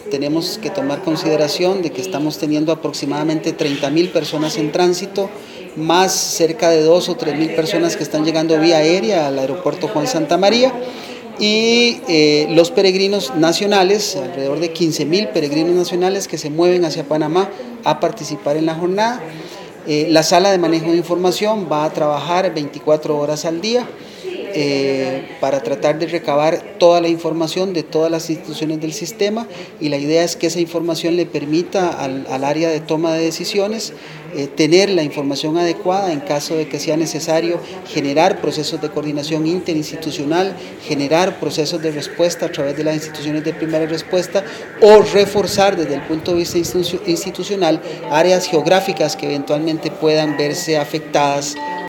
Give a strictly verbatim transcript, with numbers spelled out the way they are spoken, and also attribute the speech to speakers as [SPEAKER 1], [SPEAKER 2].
[SPEAKER 1] tenemos que tomar consideración de que estamos teniendo aproximadamente treinta mil personas en tránsito, más cerca de dos o tres mil personas que están llegando vía aérea al aeropuerto Juan Santamaría, y eh, los peregrinos nacionales, alrededor de quince mil peregrinos nacionales que se mueven hacia Panamá a participar en la jornada. Eh, la sala de manejo de información va a trabajar veinticuatro horas al día eh, para tratar de recabar toda la información de todas las instituciones del sistema, y la idea es que esa información le permita al, al área de toma de decisiones eh, tener la información adecuada en caso de que sea necesario generar procesos de coordinación interinstitucional, generar procesos de respuesta a través de las instituciones de primera respuesta, o reforzar desde el punto de vista institucional áreas geográficas que eventualmente puedan verse afectadas